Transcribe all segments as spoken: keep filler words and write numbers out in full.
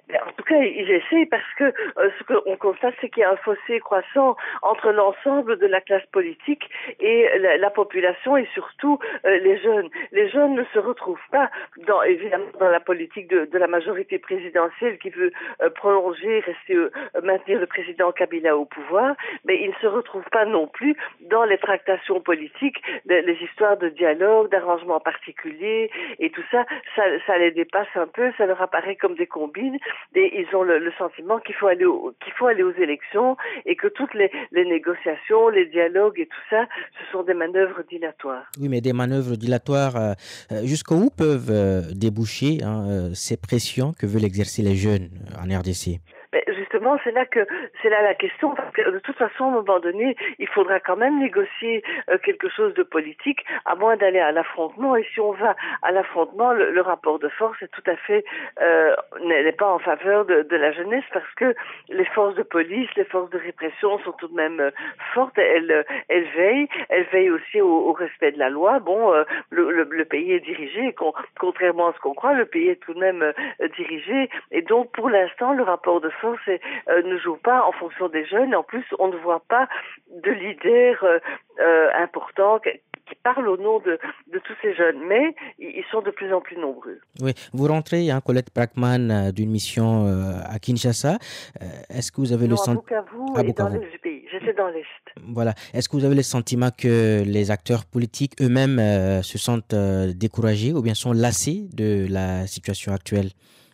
Mais en tout cas, ils essayent parce que euh, ce qu'on constate, c'est qu'il y a un fossé croissant entre l'ensemble de la classe politique et la, la population et surtout euh, les jeunes. Les jeunes ne se retrouvent pas dans, évidemment, dans la politique de, de la majorité présidentielle qui veut euh, prolonger, rester, euh, maintenir le président Kabila au pouvoir, mais ils ne se retrouvent pas non plus dans les tractations politiques, les, les histoires de dialogue, d'arrangements particuliers et tout ça, ça, ça les dépasse un peu, ça leur apparaît comme des combines. Et ils ont le, le sentiment qu'il faut aller au, qu'il faut aller aux élections et que toutes les, les négociations, les dialogues et tout ça, ce sont des manœuvres dilatoires. Oui, mais des manœuvres dilatoires, euh, euh, jusqu'où peuvent euh, déboucher hein, euh, ces pressions que veulent exercer les jeunes euh, en R D C? Mais justement, c'est là que c'est là la question, parce que de toute façon, à un moment donné, il faudra quand même négocier euh, quelque chose de politique, à moins d'aller à l'affrontement. Et si on va à l'affrontement, le, le rapport de force est tout à fait euh, n'est pas en faveur de, de la jeunesse, parce que les forces de police, les forces de répression sont tout de même euh, fortes. Elles, elles veillent, elles veillent aussi au, au respect de la loi. Bon, euh, le, le, le pays est dirigé, con, contrairement à ce qu'on croit, le pays est tout de même euh, dirigé. Et donc, pour l'instant, le rapport de force et, euh, ne joue pas en fonction des jeunes. Et en plus, on ne voit pas de leader euh, euh, important qui, qui parle au nom de, de tous ces jeunes. Mais ils sont de plus en plus nombreux. Oui, vous rentrez, hein, Colette Brackman, euh, d'une mission euh, à Kinshasa. Euh, est-ce que vous avez le Non, à sentiment... Bukavu À et dans Bukavu. l'est du pays. J'étais dans l'est. Voilà. Est-ce que vous avez le sentiment que les acteurs politiques eux-mêmes euh, se sentent euh, découragés ou bien sont lassés de la situation actuelle?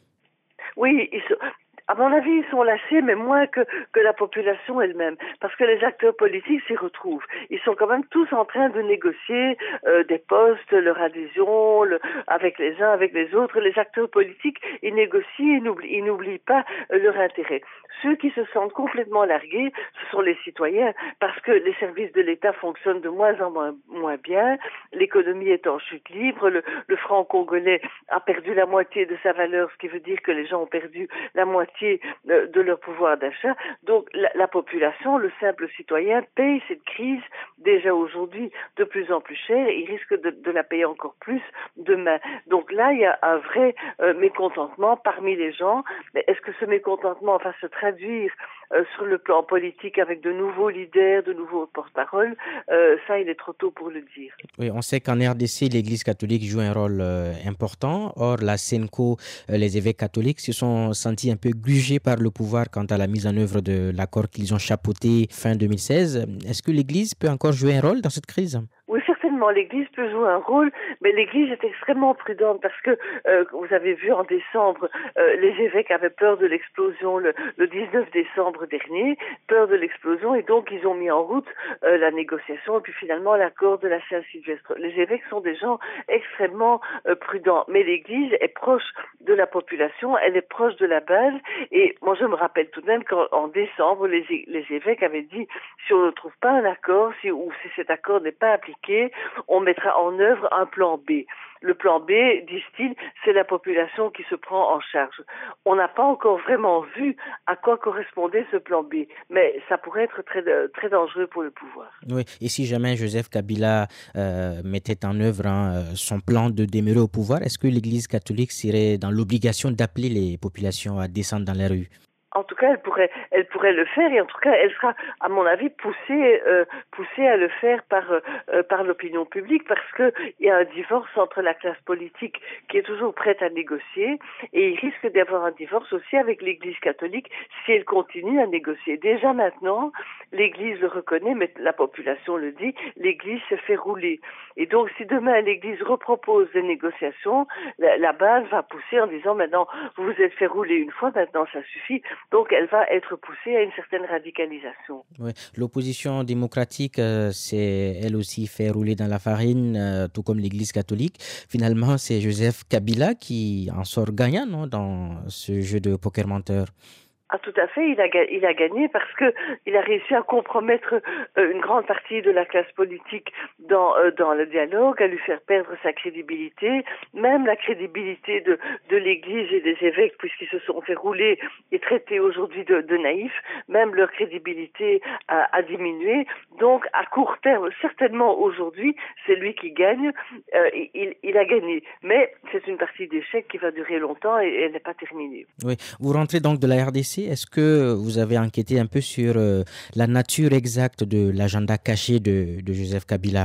Oui, ils sont, à mon avis, ils sont lassés, mais moins que, que la population elle-même. Parce que les acteurs politiques s'y retrouvent. Ils sont quand même tous en train de négocier euh, des postes, leur adhésion, le, avec les uns, avec les autres. Les acteurs politiques, ils négocient, ils n'oublient, ils n'oublient pas euh, leur intérêt. Ceux qui se sentent complètement largués, ce sont les citoyens, parce que les services de l'État fonctionnent de moins en moins, moins bien, l'économie est en chute libre, le, le franc congolais a perdu la moitié de sa valeur, ce qui veut dire que les gens ont perdu la moitié de leur pouvoir d'achat. Donc la, la population, le simple citoyen, paye cette crise déjà aujourd'hui de plus en plus cher et il risque de, de la payer encore plus demain. Donc là, il y a un vrai euh, mécontentement parmi les gens. Mais est-ce que ce mécontentement va se traduire euh, sur le plan politique avec de nouveaux leaders, de nouveaux porte-paroles? euh, Ça, il est trop tôt pour le dire. Oui, on sait qu'en R D C, l'Église catholique joue un rôle euh, important. Or, la SENCO, euh, les évêques catholiques se sont sentis un peu grugés par le pouvoir quant à la mise en œuvre de l'accord qu'ils ont chapeauté fin deux mille seize. Est-ce que l'Église peut encore jouer un rôle dans cette crise? Oui, certainement, l'Église peut jouer un rôle, mais l'Église est extrêmement prudente parce que, euh, vous avez vu en décembre, euh, les évêques avaient peur de l'explosion le, le dix-neuf décembre dernier, peur de l'explosion, et donc ils ont mis en route euh, la négociation et puis finalement l'accord de la Saint-Sylvestre. Les évêques sont des gens extrêmement euh, prudents, mais l'Église est proche de la population, elle est proche de la base, et moi je me rappelle tout de même qu'en décembre, les, les évêques avaient dit si on ne trouve pas un accord, si, ou si cet accord n'est pas appliqué, on mettra en œuvre un plan B. Le plan B, disent-ils, c'est la population qui se prend en charge. On n'a pas encore vraiment vu à quoi correspondait ce plan B, mais ça pourrait être très, très dangereux pour le pouvoir. Oui, et si jamais Joseph Kabila euh, mettait en œuvre hein, son plan de demeurer au pouvoir, est-ce que l'Église catholique serait dans l'obligation d'appeler les populations à descendre dans les rues? En tout cas, elle pourrait, elle pourrait le faire et en tout cas, elle sera, à mon avis, poussée, euh, poussée à le faire par euh, par l'opinion publique parce que il y a un divorce entre la classe politique qui est toujours prête à négocier et il risque d'y avoir un divorce aussi avec l'Église catholique si elle continue à négocier. Déjà maintenant, l'Église le reconnaît, mais la population le dit, l'Église se fait rouler. Et donc, si demain l'Église repropose des négociations, la, la base va pousser en disant maintenant, vous vous êtes fait rouler une fois, maintenant ça suffit. Donc, elle va être poussée à une certaine radicalisation. Oui. L'opposition démocratique euh, s'est elle aussi fait rouler dans la farine, euh, tout comme l'Église catholique. Finalement, c'est Joseph Kabila qui en sort gagnant non, dans ce jeu de poker menteur. Ah, tout à fait, il a, il a gagné parce que il a réussi à compromettre euh, une grande partie de la classe politique dans euh, dans le dialogue, à lui faire perdre sa crédibilité, même la crédibilité de de l'Église et des évêques puisqu'ils se sont fait rouler et traités aujourd'hui de, de naïfs, même leur crédibilité a, a diminué. Donc, à court terme, certainement aujourd'hui, c'est lui qui gagne. Euh, il, il a gagné, mais c'est une partie d'échec qui va durer longtemps et, et elle n'est pas terminée. Oui. Vous rentrez donc de la R D C. Est-ce que vous avez enquêté un peu sur euh, la nature exacte de l'agenda caché de, de Joseph Kabila?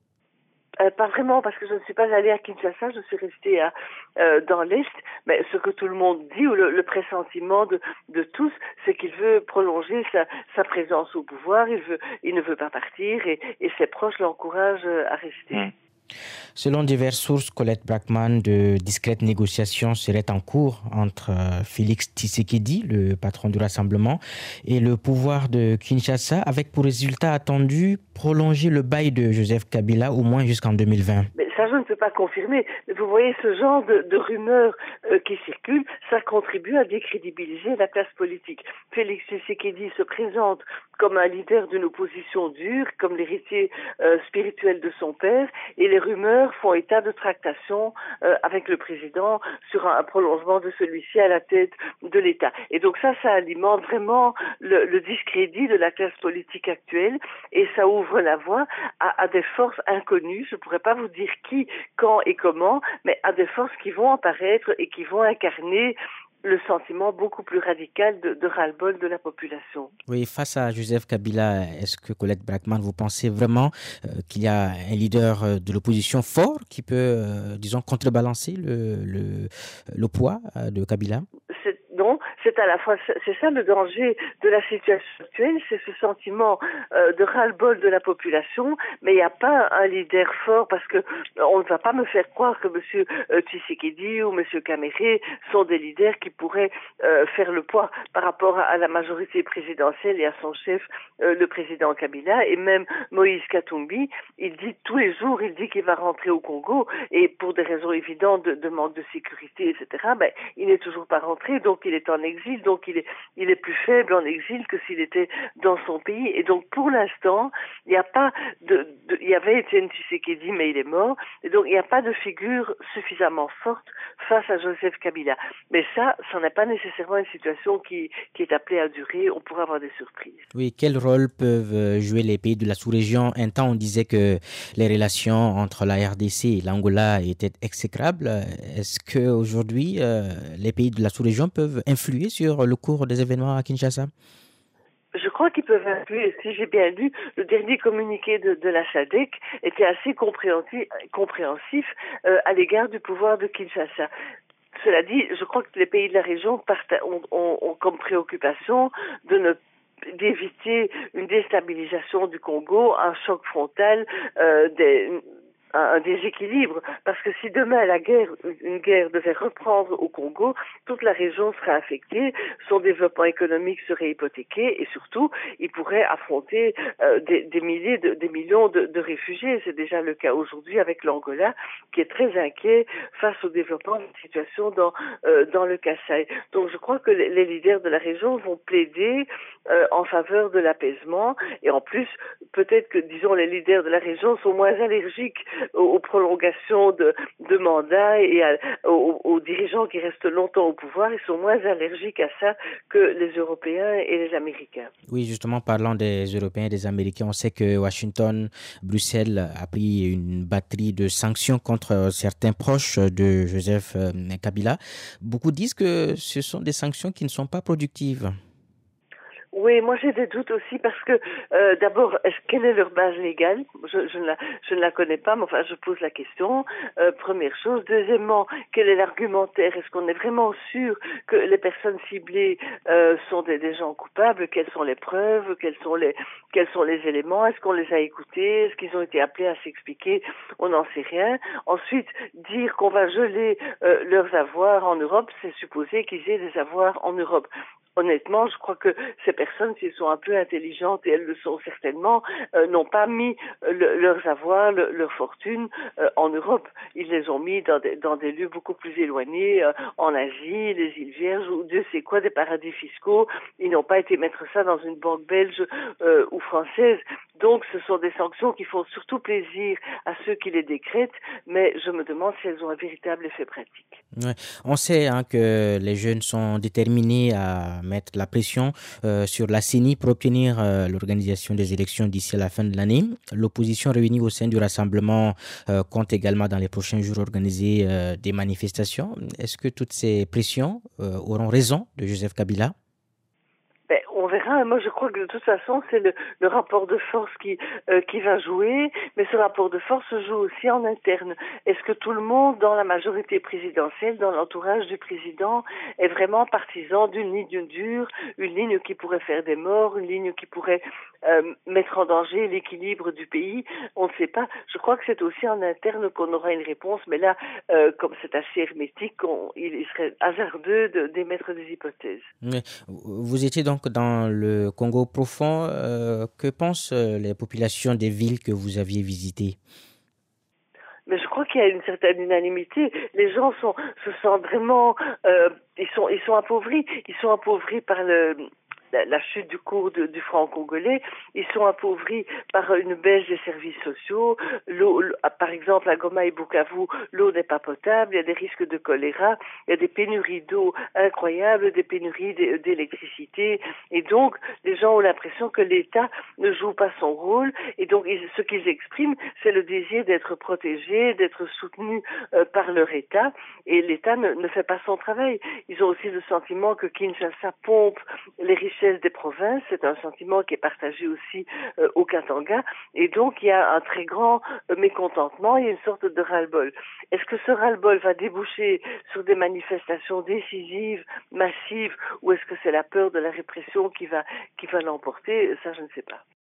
Euh, pas vraiment, parce que je ne suis pas allée à Kinshasa, je suis restée à, euh, dans l'Est, mais ce que tout le monde dit, ou le, le pressentiment de, de tous, c'est qu'il veut prolonger sa, sa présence au pouvoir, il, veut, il ne veut pas partir, et, et ses proches l'encouragent à rester. Mmh. Selon diverses sources, Colette Brackman, de discrètes négociations seraient en cours entre Félix Tshisekedi, le patron du Rassemblement, et le pouvoir de Kinshasa, avec pour résultat attendu prolonger le bail de Joseph Kabila au moins jusqu'en deux mille vingt. Mais ça, je ne peux pas confirmer. Mais vous voyez, ce genre de, de rumeurs euh, qui circulent, ça contribue à décrédibiliser la classe politique. Félix Tshisekedi se présente comme un leader d'une opposition dure, comme l'héritier euh, spirituel de son père, et les rumeurs font état de tractations euh, avec le président sur un, un prolongement de celui-ci à la tête de l'État. Et donc ça, ça alimente vraiment le, le discrédit de la classe politique actuelle, et ça ouvre la voie à, à des forces inconnues. Je ne pourrais pas vous dire qui, quand et comment, mais à des forces qui vont apparaître et qui vont incarner le sentiment beaucoup plus radical de, de ras-le-bol de la population. Oui, face à Joseph Kabila, est-ce que Colette Brackman, vous pensez vraiment euh, qu'il y a un leader euh, de l'opposition fort qui peut, euh, disons, contrebalancer le, le, le poids euh, de Kabila? C'est, non, c'est à la fois, c'est ça le danger de la situation actuelle, c'est ce sentiment euh, de ras-le-bol de la population, mais il n'y a pas un leader fort, parce que on ne va pas me faire croire que M. Tshisekedi ou M. Kamere sont des leaders qui pourraient euh, faire le poids par rapport à, à la majorité présidentielle et à son chef, euh, le président Kabila, et même Moïse Katumbi, il dit tous les jours, il dit qu'il va rentrer au Congo, et pour des raisons évidentes de, de manque de sécurité, et cetera, ben, il n'est toujours pas rentré, donc il est en exil, donc il est, il est plus faible en exil que s'il était dans son pays. Et donc pour l'instant, il n'y a pas de, de il y avait Étienne Tshisekedi, mais il est mort, et donc il n'y a pas de figure suffisamment forte face à Joseph Kabila. Mais ça, ça n'est pas nécessairement une situation qui, qui est appelée à durer, on pourrait avoir des surprises. Oui, quel rôle peuvent jouer les pays de la sous-région? Un temps, on disait que les relations entre la R D C et l'Angola étaient exécrables. Est-ce qu'aujourd'hui, euh, les pays de la sous-région peuvent influer sur le cours des événements à Kinshasa? Je crois qu'ils peuvent influer. Si j'ai bien lu, le dernier communiqué de, de la SADC était assez compréhensif, compréhensif euh, à l'égard du pouvoir de Kinshasa. Cela dit, je crois que les pays de la région partent, ont, ont, ont comme préoccupation de ne d'éviter une déstabilisation du Congo, un choc frontal, euh, des un déséquilibre, parce que si demain la guerre, une guerre devait reprendre au Congo, toute la région serait affectée, son développement économique serait hypothéqué, et surtout, il pourrait affronter euh, des, des milliers, de, des millions de, de réfugiés. C'est déjà le cas aujourd'hui avec l'Angola, qui est très inquiet face au développement de la situation dans euh, dans le Kasaï. Donc, je crois que les, les leaders de la région vont plaider euh, en faveur de l'apaisement, et en plus, peut-être que, disons, les leaders de la région sont moins allergiques aux prolongations de, de mandats et à, aux, aux dirigeants qui restent longtemps au pouvoir. Ils sont moins allergiques à ça que les Européens et les Américains. Oui, justement, parlant des Européens et des Américains, on sait que Washington, Bruxelles a pris une batterie de sanctions contre certains proches de Joseph Kabila. Beaucoup disent que ce sont des sanctions qui ne sont pas productives. Oui, moi j'ai des doutes aussi parce que euh, d'abord, est-ce, quelle est leur base légale? je, je, ne la, je ne la connais pas, mais enfin je pose la question. Euh, première chose. Deuxièmement, quel est l'argumentaire? Est-ce qu'on est vraiment sûr que les personnes ciblées euh, sont des, des gens coupables? Quelles sont les preuves? Quels sont les quels sont les éléments? Est-ce qu'on les a écoutés? Est-ce qu'ils ont été appelés à s'expliquer? On n'en sait rien. Ensuite, dire qu'on va geler euh, leurs avoirs en Europe, c'est supposer qu'ils aient des avoirs en Europe. Honnêtement, je crois que ces personnes, si elles sont un peu intelligentes, et elles le sont certainement, euh, n'ont pas mis euh, le, leurs avoirs, le, leur fortune euh, en Europe. Ils les ont mis dans des, dans des lieux beaucoup plus éloignés, euh, en Asie, les îles Vierges, ou Dieu sait quoi, des paradis fiscaux. Ils n'ont pas été mettre ça dans une banque belge euh, ou française. Donc, ce sont des sanctions qui font surtout plaisir à ceux qui les décrètent, mais je me demande si elles ont un véritable effet pratique. Ouais. On sait hein, que les jeunes sont déterminés à à mettre la pression euh, sur la C E N I pour obtenir euh, l'organisation des élections d'ici à la fin de l'année. L'opposition réunie au sein du Rassemblement euh, compte également dans les prochains jours organiser euh, des manifestations. Est-ce que toutes ces pressions euh, auront raison de Joseph Kabila? Ben, on verra. Moi, je crois que de toute façon, c'est le, le rapport de force qui euh, qui va jouer, mais ce rapport de force se joue aussi en interne. Est-ce que tout le monde, dans la majorité présidentielle, dans l'entourage du président, est vraiment partisan d'une ligne dure, une ligne qui pourrait faire des morts, une ligne qui pourrait euh, mettre en danger l'équilibre du pays? On ne sait pas. Je crois que c'est aussi en interne qu'on aura une réponse, mais là, euh, comme c'est assez hermétique, on, il serait hasardeux de, d'émettre des hypothèses. Mais vous étiez donc dans le Congo profond. Euh, que pensent euh, les populations des villes que vous aviez visitées? Mais je crois qu'il y a une certaine unanimité. Les gens sont, se sentent vraiment, euh, ils sont, ils sont appauvris. Ils sont appauvris par le, la, la chute du cours de, du franc congolais. Ils sont appauvris par une baisse des services sociaux. L'eau, l'eau- par exemple, à Goma et Bukavu, l'eau n'est pas potable. Il y a des risques de choléra. Il y a des pénuries d'eau incroyables, des pénuries d'é- d'électricité. Et donc, les gens ont l'impression que l'État ne joue pas son rôle. Et donc, ils- ce qu'ils expriment, c'est le désir d'être protégés, d'être soutenus euh, par leur État. Et l'État ne, ne fait pas son travail. Ils ont aussi le sentiment que Kinshasa pompe les richesses des provinces. C'est un sentiment qui est partagé aussi euh, au Katanga. Et donc, il y a un très grand euh, mécontentement. Il y a une sorte de ras-le-bol. Est-ce que ce ras-le-bol va déboucher sur des manifestations décisives, massives, ou est-ce que c'est la peur de la répression qui va, qui va l'emporter? Ça, je ne sais pas.